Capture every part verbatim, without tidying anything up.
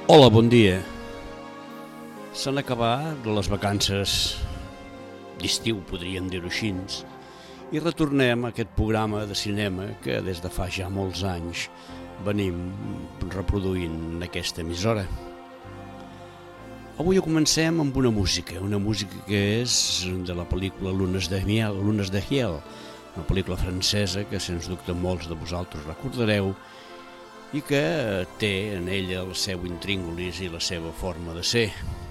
Hola, bon dia. S'han acabat les vacances d'estiu, podríem dir-ho així, i retornem a aquest programa de cinema que des de fa ja molts anys venim reproduint en aquesta emissora. Avui comencem amb una música, una música que és de la pel·lícula Lunes de Miel, Lunes de Hiel, una pel·lícula francesa que sens dubte molts de vosaltres recordareu i que té en ella el seu intríngulis i la seva forma de ser.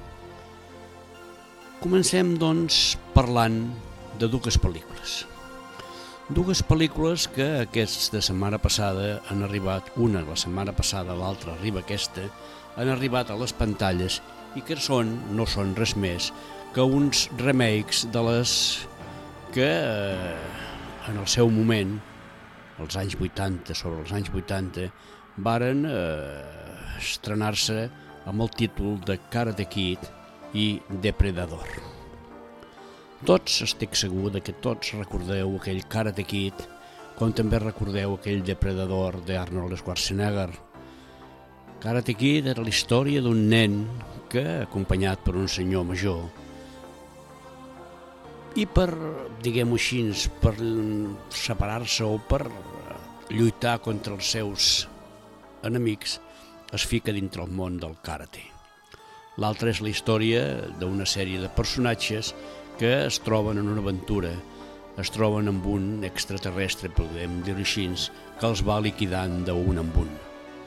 Comencem, doncs, parlant de dues pel·lícules. Dues pel·lícules que aquesta setmana passada han arribat, una la setmana passada, l'altra arriba aquesta, han arribat a les pantalles i que són, no són res més que uns remakes de les que en el seu moment, als anys vuitanta, sobre els anys vuitanta, varen eh, estrenar-se amb el títol de Karate Kid i Depredador. Tots, estic segur de que tots recordeu aquell Karate Kid, com també recordeu aquell Depredador d'Arnold Schwarzenegger. Karate Kid era la història d'un nen que, acompanyat per un senyor major, i per, diguem-ho així, per separar-se o per lluitar contra els seus enemics, es fica dintre el món del karate. L'altra és la història d'una sèrie de personatges que es troben en una aventura, es troben amb un extraterrestre, podem dir-ho així, que els va liquidant d'un en un.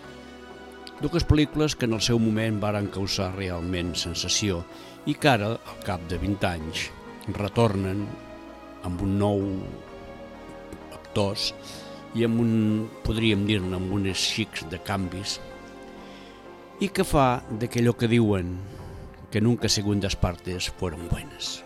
Dues pel·lícules que en el seu moment varen causar realment sensació i que ara, al cap de vint anys, retornen amb un nou actors i amb un, podríem dir-ne, amb unes xics de canvis, i que fa d'aquello que diuen que nunca segundas partes fueron buenas.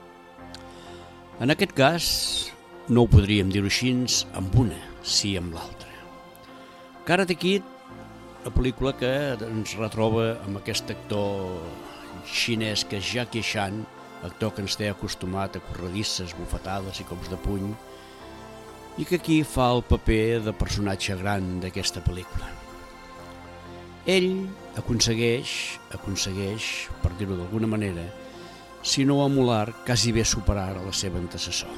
En aquest cas, no ho podríem dir-ho així amb una, sí amb l'altra. Karate Kid, la pel·lícula que ens retroba amb aquest actor xinès que és Jackie Chan, actor que ens té acostumat a corredisses, bufetades i cops de puny, i que aquí fa el paper de personatge gran d'aquesta pel·lícula. Ell aconsegueix, aconsegueix, per dir-ho d'alguna manera, si no emular, quasi bé superar a la seva antecessor.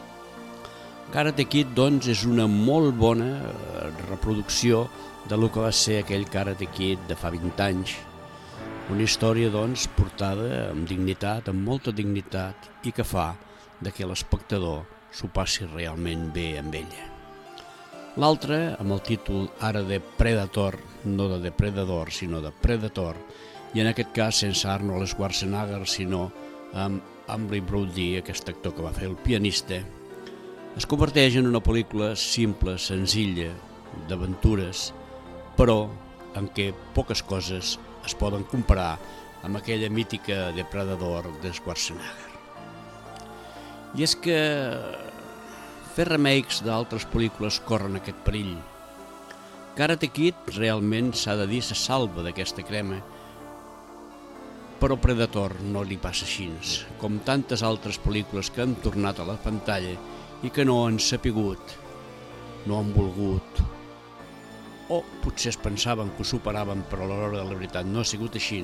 Karate Kid, doncs, és una molt bona reproducció de lo que va ser aquell Karate Kid de fa vint anys. Una història, doncs, portada amb dignitat, amb molta dignitat, i que fa de que l'espectador s'ho passi realment bé amb ella. L'altra, amb el títol ara de Predator, no de Depredador, sinó de Predator, i en aquest cas sense Arnold Schwarzenegger, sinó amb Adrien Brody, aquest actor que va fer el pianista, es converteix en una pel·lícula simple, senzilla, d'aventures, però en què poques coses es poden comparar amb aquella mítica Depredador de Schwarzenegger. I és que fer remakes d'altres pel·lícules corren aquest perill. Karate Kid realment s'ha de dir se salva d'aquesta crema, però Predator no li passa així, com tantes altres pel·lícules que han tornat a la pantalla i que no han sapigut, no han volgut, o potser es pensaven que ho superaven, però a l'hora de la veritat no ha sigut així,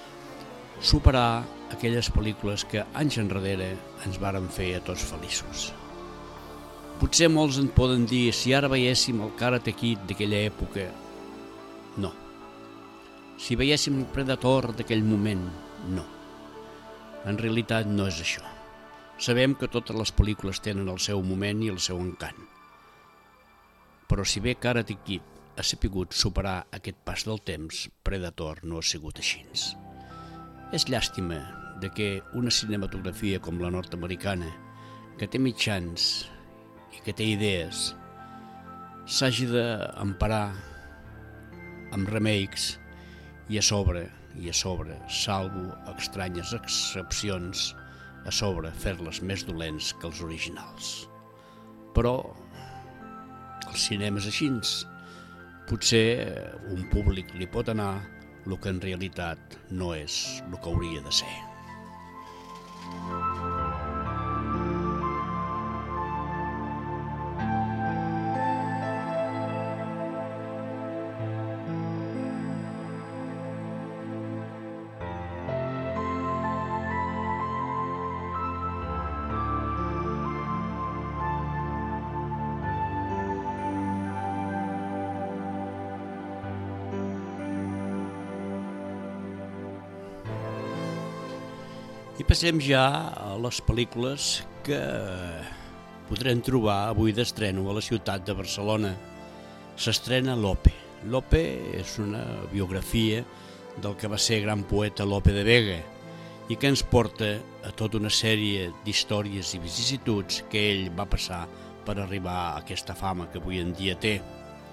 superar aquelles pel·lícules que anys enrere ens varen fer a tots feliços. Potser molts en poden dir, si ara veiéssim el Karate Kid d'aquella època, no. Si veiéssim el Predator d'aquell moment, no. En realitat no és això. Sabem que totes les pel·lícules tenen el seu moment i el seu encant. Però si bé Karate Kid ha sapigut superar aquest pas del temps, Predator no ha sigut així. És llàstima de que una cinematografia com la nord-americana, que té mitjans i que té idees, s'hagi d'emparar amb remakes i a sobre, i a sobre, salvo estranyes excepcions, a sobre fer-les més dolents que els originals. Però el cinema és així. Potser un públic li pot anar el que en realitat no és el que hauria de ser. I passem ja a les pel·lícules que podrem trobar avui d'estreno a la ciutat de Barcelona. S'estrena Lope. Lope és una biografia del que va ser gran poeta Lope de Vega i que ens porta a tota una sèrie d'històries i vicissituds que ell va passar per arribar a aquesta fama que avui en dia té.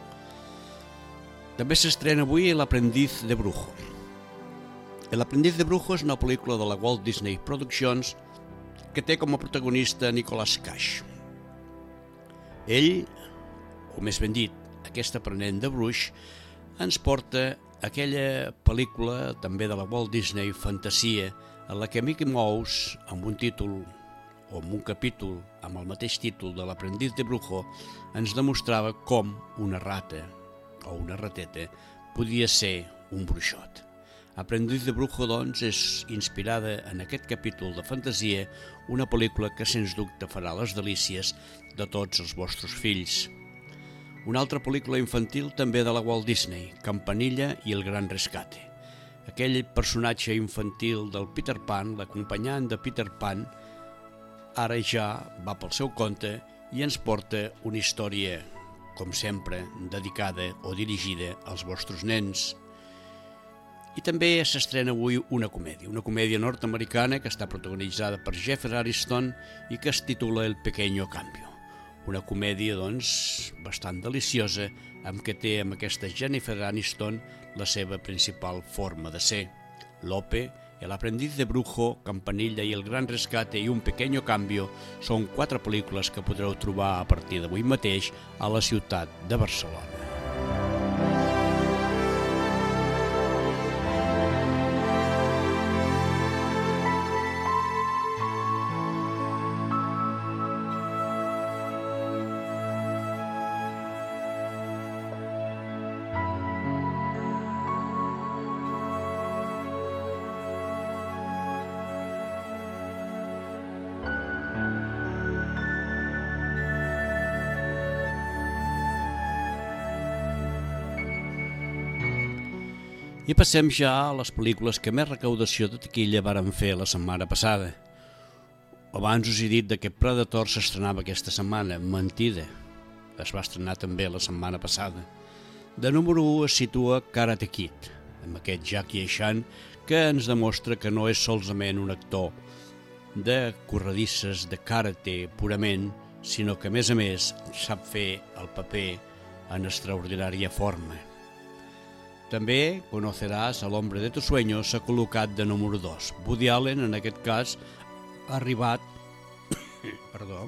També s'estrena avui L'aprendiz de brujo. L'aprendiz de brujo és una pel·lícula de la Walt Disney Productions que té com a protagonista Nicolas Cage. Ell, o més ben dit, aquest aprenent de bruix, ens porta aquella pel·lícula també de la Walt Disney Fantasia en la que Mickey Mouse, amb un títol o amb un capítol amb el mateix títol de l'aprendiz de brujo, ens demostrava com una rata o una rateta podia ser un bruixot. Aprendiz de brujo, doncs, és inspirada en aquest capítol de fantasia, una pel·lícula que sens dubte farà les delícies de tots els vostres fills. Una altra pel·lícula infantil també de la Walt Disney, Campanilla i el gran rescate. Aquell personatge infantil del Peter Pan, l'acompanyant de Peter Pan, ara ja va pel seu compte i ens porta una història, com sempre, dedicada o dirigida als vostres nens. I també s'estrena avui una comèdia, una comèdia nord-americana que està protagonitzada per Jennifer Aniston i que es titula El pequeño cambio. Una comèdia, doncs, bastant deliciosa, amb què té amb aquesta Jennifer Aniston la seva principal forma de ser. Lope, El aprendiz de brujo, Campanilla i el gran rescate i Un pequeño cambio són quatre pel·lícules que podreu trobar a partir d'avui mateix a la ciutat de Barcelona. I passem ja a les pel·lícules que més recaudació de taquilla varen fer la setmana passada. Abans us he dit que Predator s'estrenava aquesta setmana. Mentida. Es va estrenar també la setmana passada. De número u es situa Karate Kid, amb aquest Jackie Chan que ens demostra que no és solament un actor de corredisses, de karate purament, sinó que a més a més sap fer el paper en extraordinària forma. També Conoceràs a l'hombre de tus sueños s'ha col·locat de número dos. Woody Allen, en aquest cas, ha arribat, perdó,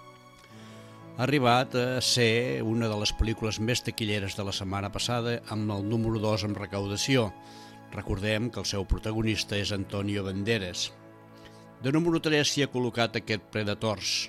ha arribat a ser una de les pel·lícules més taquilleres de la setmana passada amb el número dos en recaudació. Recordem que el seu protagonista és Antonio Banderas. De número tres s'hi ha col·locat aquest Predators,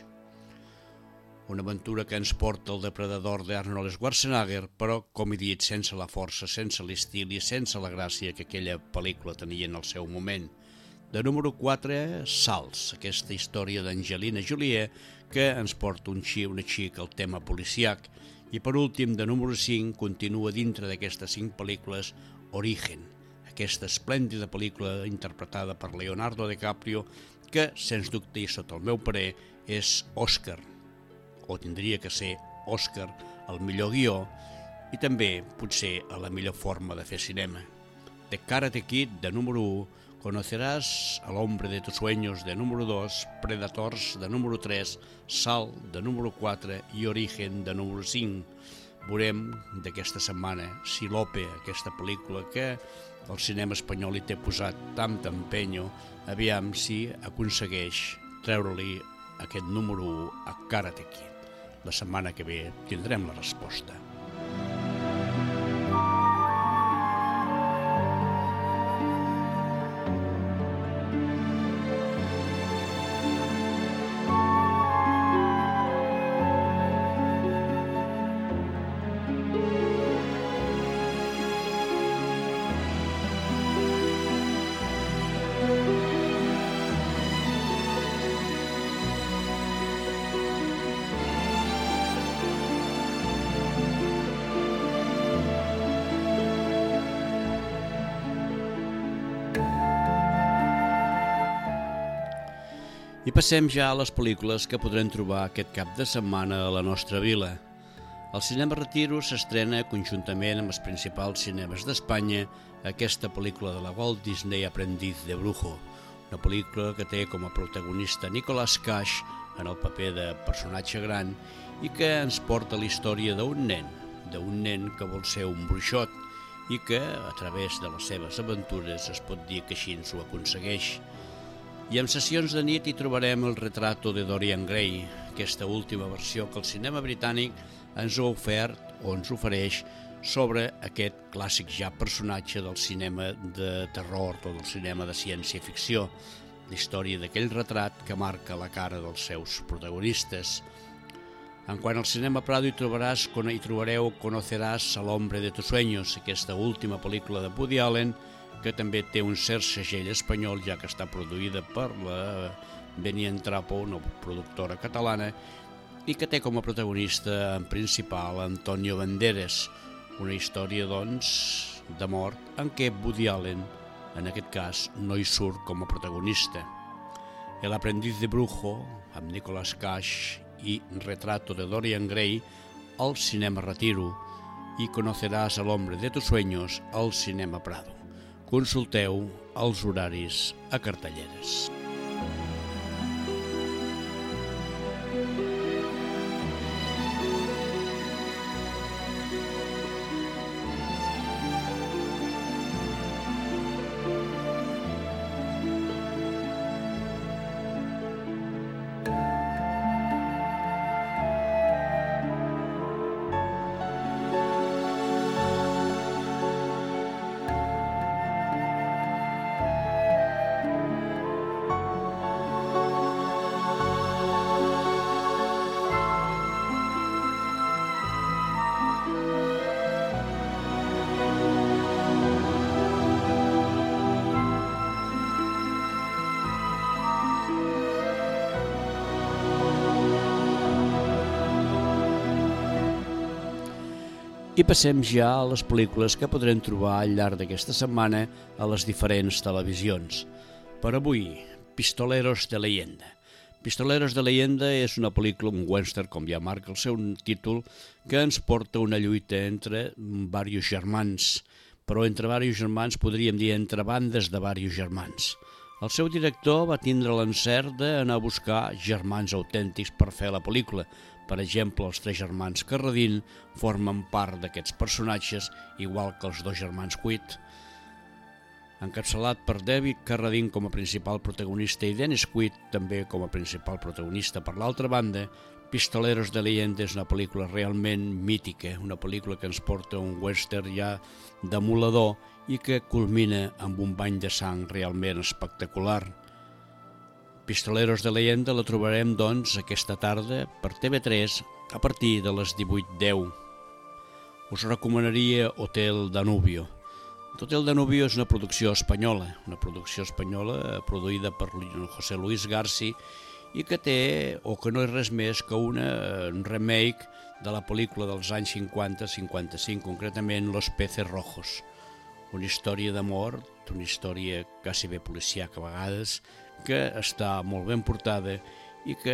una aventura que ens porta el depredador d'Arnold Schwarzenegger, però, com he dit, sense la força, sense l'estil i sense la gràcia que aquella pel·lícula tenia en el seu moment. De número quatre, Salts, aquesta història d'Angelina Jolie que ens porta un xic, una xic al tema policiac. I per últim, de número cinc, continua dintre d'aquestes cinc pel·lícules Origen, aquesta esplèndida pel·lícula interpretada per Leonardo DiCaprio que, sens dubte i sota el meu parer, és Òscar, o tindria que ser Òscar, el millor guió i també, potser, a la millor forma de fer cinema. De Karate Kid, de número u, Conoceràs al hombre de tus sueños, de número dos, Predators, de número tres, Salt, de número quatre i Origen, de número cinc. Veurem d'aquesta setmana si Lope, aquesta pel·lícula que el cinema espanyol hi té posat tant empenyo, aviam si aconsegueix treure-li aquest número u a Karate Kid. La setmana que ve tindrem la resposta. I passem ja a les pel·lícules que podrem trobar aquest cap de setmana a la nostra vila. El Cinema Retiro s'estrena conjuntament amb els principals cinemes d'Espanya aquesta pel·lícula de la Walt Disney Aprendiz de Brujo, una pel·lícula que té com a protagonista Nicolas Cage en el paper de personatge gran i que ens porta la història d'un nen, d'un nen que vol ser un bruixot i que, a través de les seves aventures, es pot dir que així ens ho aconsegueix. I en sessions de nit hi trobarem el retrato de Dorian Gray, aquesta última versió que el cinema britànic ens ha ofert o ens ofereix sobre aquest clàssic ja personatge del cinema de terror o del cinema de ciència-ficció, la història d'aquell retrat que marca la cara dels seus protagonistes. En quant al cinema Prado hi trobaràs, hi trobareu Conoceràs al hombre de tus sueños, aquesta última pel·lícula de Woody Allen, que també té un cert segell espanyol, ja que està produïda per la Benient Trapo, una productora catalana, i que té com a protagonista en principal Antonio Banderas, una història, doncs, de mort en què Woody Allen, en aquest cas, no hi surt com a protagonista. El Aprendiz de Brujo, amb Nicolas Cage i Retrato de Dorian Gray, al Cinema Retiro, i Conoceràs al hombre de tus sueños al Cinema Prado. Consulteu els horaris a cartelleres. I passem ja a les pel·lícules que podrem trobar al llarg d'aquesta setmana a les diferents televisions. Per avui, Pistoleros de Leyenda. Pistoleros de Leyenda és una pel·lícula, un western, com ja marca el seu títol, que ens porta una lluita entre diversos germans, però entre diversos germans podríem dir entre bandes de diversos germans. El seu director va tindre l'encert d'anar a buscar germans autèntics per fer la pel·lícula. Per exemple, els tres germans Carradine formen part d'aquests personatges, igual que els dos germans Quaid. Encapçalat per David Carradine com a principal protagonista i Dennis Quaid també com a principal protagonista per l'altra banda, Pistoleros de Leyenda és una pel·lícula realment mítica, una pel·lícula que ens porta un western ja demoledor i que culmina amb un bany de sang realment espectacular. Pistoleros de Leyenda la trobarem, doncs, aquesta tarda per T V tres a partir de les divuit deu. Us recomanaria Hotel Danubio. Hotel Danubio és una producció espanyola, una producció espanyola produïda per José Luis Garci i que té, o que no és res més que una, un remake de la pel·lícula dels anys cinquanta cinquanta-cinc, concretament Los Peces Rojos. Una història d'amor, una història quasi bé policíaca a vegades, que està molt ben portada i que,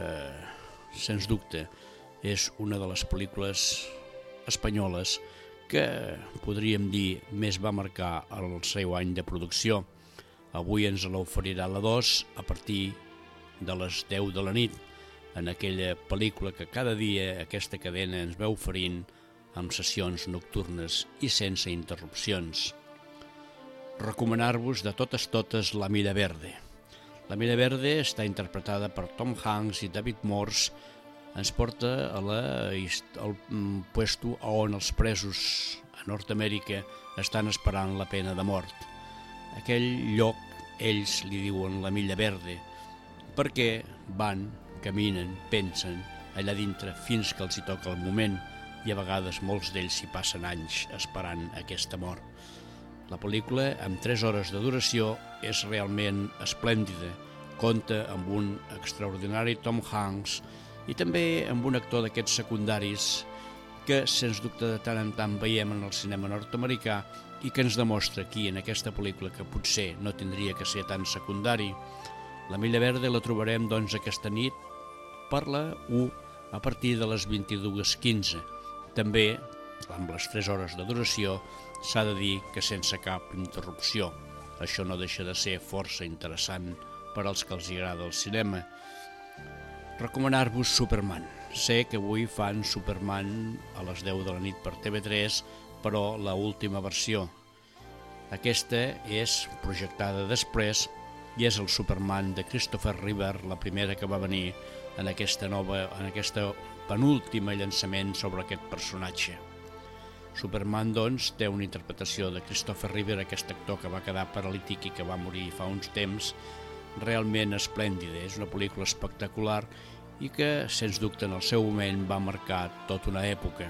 sens dubte, és una de les pel·lícules espanyoles que, podríem dir, més va marcar el seu any de producció. Avui ens l'oferirà la dos a partir de les deu de la nit, en aquella pel·lícula que cada dia aquesta cadena ens va oferint amb sessions nocturnes i sense interrupcions. Recomanar-vos de totes totes La Milla Verde. La Milla Verde està interpretada per Tom Hanks i David Morse. Ens porta a la, al puesto on els presos a Nord-Amèrica estan esperant la pena de mort. Aquell lloc ells li diuen la Milla Verde perquè van, caminen, pensen allà dintre fins que els hi toca el moment i a vegades molts d'ells s'hi passen anys esperant aquesta mort. La pel·lícula, amb tres hores de duració, és realment esplèndida. Compta amb un extraordinari Tom Hanks i també amb un actor d'aquests secundaris que, sens dubte, de tant en tant veiem en el cinema nord-americà i que ens demostra aquí, en aquesta pel·lícula, que potser no tindria que ser tan secundari. La Milla Verda la trobarem doncs aquesta nit per la u a partir de les vint-i-dues quinze. També, amb les tres hores de duració, s'ha de dir que sense cap interrupció. Això no deixa de ser força interessant per als que els agrada el cinema. Recomanar-vos Superman. Sé que avui fan Superman a les deu de la nit per T V tres, però la última versió. Aquesta és projectada després i és el Superman de Christopher Reeve, la primera que va venir en aquesta nova, en aquesta penúltima llançament sobre aquest personatge. Superman, doncs, té una interpretació de Christopher Reeve, aquest actor que va quedar paralític i que va morir fa uns temps, realment esplèndida. És una pel·lícula espectacular i que, sens dubte, en el seu moment va marcar tota una època.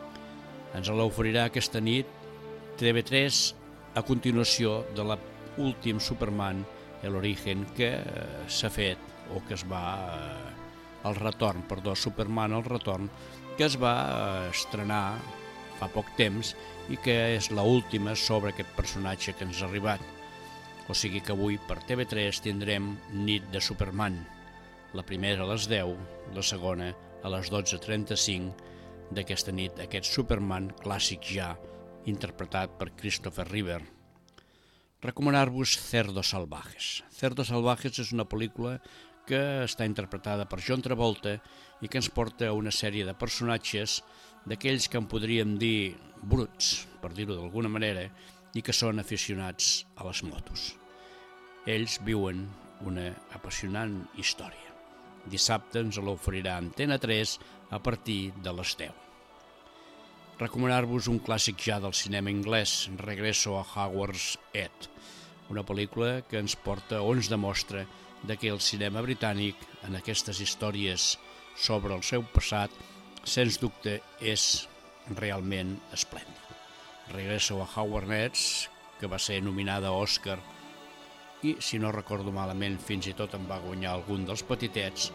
Ens l'oferirà aquesta nit T V tres a continuació de l'últim Superman, El Origen, que s'ha fet, o que es va... el retorn, perdó, Superman El Retorn, que es va estrenar fa poc temps i que és l'última sobre aquest personatge que ens ha arribat. O sigui que avui per T V tres tindrem Nit de Superman, la primera a les deu, la segona a les dotze trenta-cinc d'aquesta nit, aquest Superman clàssic ja, interpretat per Christopher Reeve. Recomanar-vos Cerdos Salvajes. Cerdos Salvajes és una pel·lícula que està interpretada per John Travolta i que ens porta a una sèrie de personatges d'aquells que en podríem dir bruts, per dir-ho d'alguna manera, i que són aficionats a les motos. Ells viuen una apassionant història. Dissabte ens l'oferirà Antena tres a partir de les deu. Recomanar-vos un clàssic ja del cinema anglès, Regreso a Hogwarts End, una pel·lícula que ens porta o ens demostra que el cinema britànic, en aquestes històries sobre el seu passat, sens dubte és realment esplèndid. Regreso a Hogwarts End, que va ser nominada a Oscar i, si no recordo malament, fins i tot en va guanyar algun dels petitets,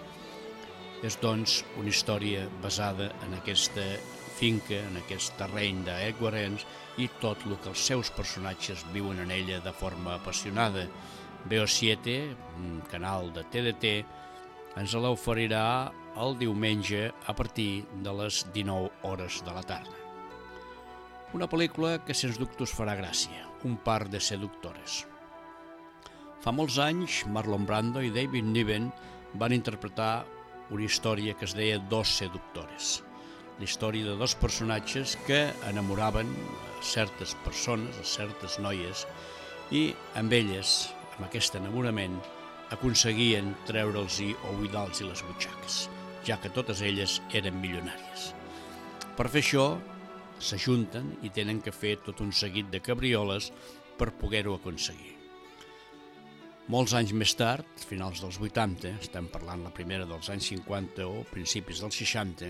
és doncs una història basada en aquesta finca, en aquest terreny d'Hogwarts i tot el que els seus personatges viuen en ella de forma apassionada. B O siete, un canal de T D T, ens l'oferirà el diumenge a partir de les dinou hores de la tarda. Una pel·lícula que sens dubte us farà gràcia, Un par de seductores. Fa molts anys, Marlon Brando i David Niven van interpretar una història que es deia Dos seductores. La història de dos personatges que enamoraven certes persones, certes noies, i amb elles, amb aquest enamorament, aconseguien treure'ls-hi o buidar-los les butxaques, ja que totes elles eren milionàries. Per fer això, s'ajunten i tenen que fer tot un seguit de cabrioles per poder-ho aconseguir. Molts anys més tard, finals dels vuitanta, estem parlant la primera dels anys cinquanta o principis dels seixanta,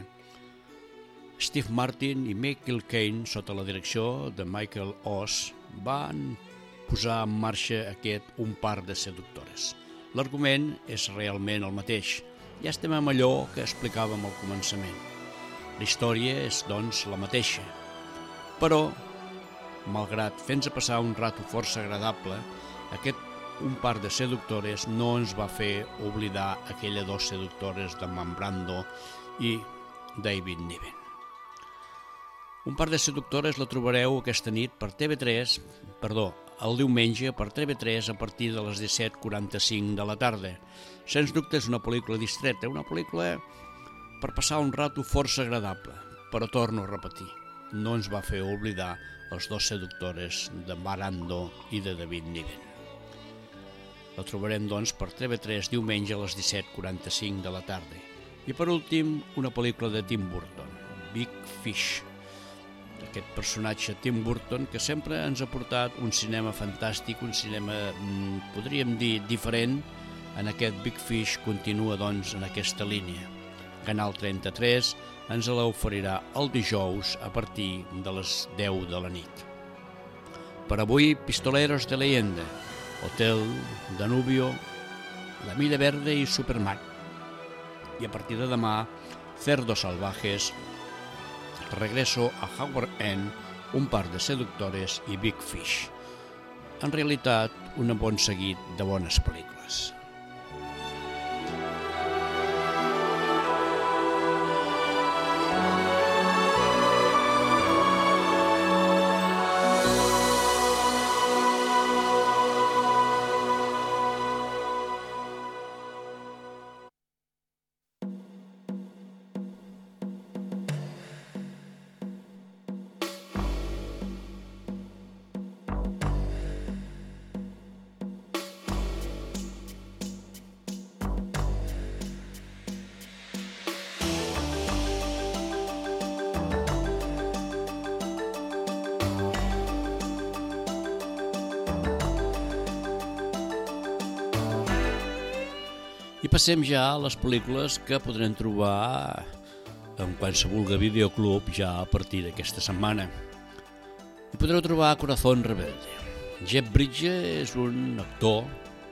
Steve Martin i Michael Caine, sota la direcció de Michael Oz, van posar en marxa aquest Un par de seductores. L'argument és realment el mateix. Ja estem amb allò que explicàvem al començament. La història és, doncs, la mateixa. Però, malgrat fer-nos passar un rato força agradable, aquest Un par de seductores no ens va fer oblidar aquelles dos seductores de Marlon Brando i David Niven. Un par de seductores la trobareu aquesta nit per T V tres, perdó, el diumenge per T V tres a partir de les disset quaranta-cinc de la tarda. Sens dubte és una pel·lícula distreta, una pel·lícula per passar un rato força agradable, però torno a repetir, no ens va fer oblidar els dos seductores de Brando i de David Niven. La trobarem, doncs, per T V tres diumenge a les disset quaranta-cinc de la tarda. I per últim, una pel·lícula de Tim Burton, Big Fish. Aquest personatge Tim Burton que sempre ens ha portat un cinema fantàstic, un cinema, podríem dir, diferent. En aquest Big Fish continua, doncs, en aquesta línia. Canal trenta-tres ens l'oferirà el dijous a partir de les deu de la nit. Per avui, Pistoleros de Leyenda, Hotel Danubio, La Milla Verda i Superman. I a partir de demà, Cerdos Salvajes, Regreso a Hogwarts End, Un par de seductores i Big Fish. En realitat, un bon seguit de bones pel·lícules. I passem ja a les pel·lícules que podrem trobar en qualsevol videoclub ja a partir d'aquesta setmana. Hi podreu trobar Corazón Rebelde. Jeff Bridges és un actor,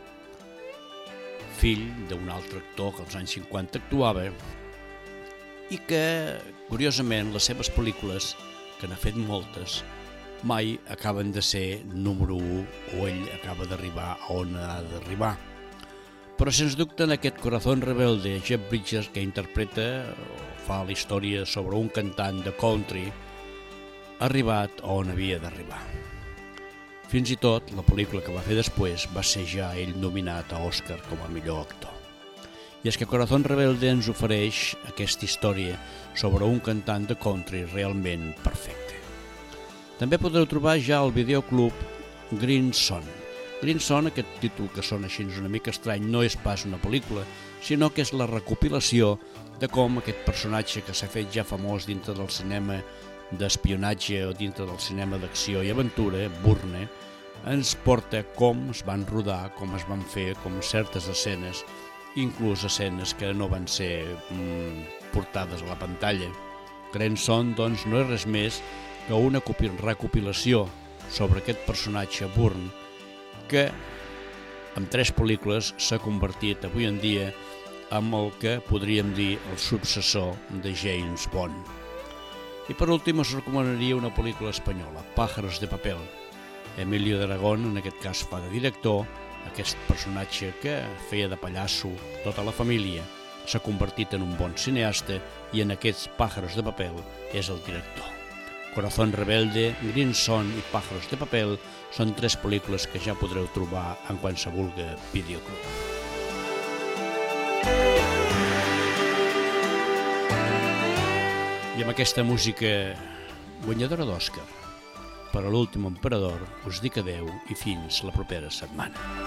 fill d'un altre actor que als anys cinquanta actuava i que, curiosament, les seves pel·lícules, que n'ha fet moltes, mai acaben de ser número u o ell acaba d'arribar on ha d'arribar. Però, sens dubte, en aquest Corazón Rebelde, Jeff Bridges, que interpreta o fa la història sobre un cantant de country, ha arribat on havia d'arribar. Fins i tot, la pel·lícula que va fer després va ser ja ell nominat a Òscar com a millor actor. I és que Corazón Rebelde ens ofereix aquesta història sobre un cantant de country realment perfecte. També podreu trobar ja al videoclub Green Son. Green Son, aquest títol que sona així una mica estrany, no és pas una pel·lícula, sinó que és la recopilació de com aquest personatge que s'ha fet ja famós dintre del cinema d'espionatge o dintre del cinema d'acció i aventura, Bourne, ens porta com es van rodar, com es van fer, com certes escenes, inclús escenes que no van ser mm, portades a la pantalla. Green Son, doncs, no és res més que una recopilació sobre aquest personatge Bourne que, amb tres pel·lícules, s'ha convertit avui en dia en el que podríem dir el successor de James Bond. I per últim us recomanaria una pel·lícula espanyola, Pájaros de papel. Emilio de Aragón, en aquest cas, fa de director. Aquest personatge que feia de pallasso tota la família s'ha convertit en un bon cineasta i en aquests Pájaros de papel és el director. Corazón Rebelde, Green Son i Pájaros de papel són tres pel·lícules que ja podreu trobar en qualsevol videoclub. I amb aquesta música guanyadora d'Òscar per a l'últim emperador us dic adeu i fins la propera setmana.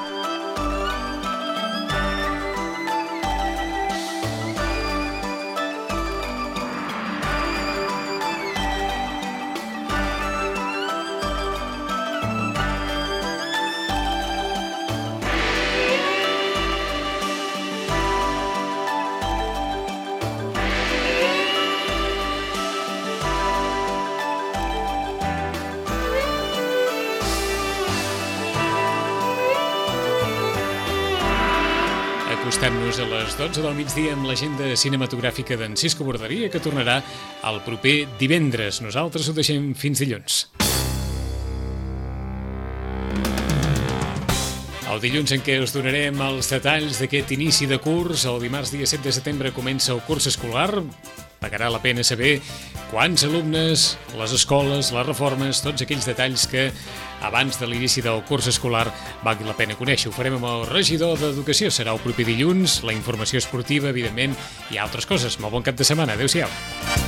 Acostem-nos a les dotze del migdia amb l'agenda cinematogràfica d'en Cisco Borderia, que tornarà el proper divendres. Nosaltres ho deixem fins dilluns. El dilluns en què us donarem els detalls d'aquest inici de curs. El dimarts dia set de setembre comença el curs escolar. Pagarà la pena saber quants alumnes, les escoles, les reformes, tots aquells detalls que abans de l'inici del curs escolar valgui la pena conèixer. Ho farem amb el regidor d'Educació. Serà el proper dilluns, la informació esportiva, evidentment, i altres coses. Molt bon cap de setmana. Adéu-siau.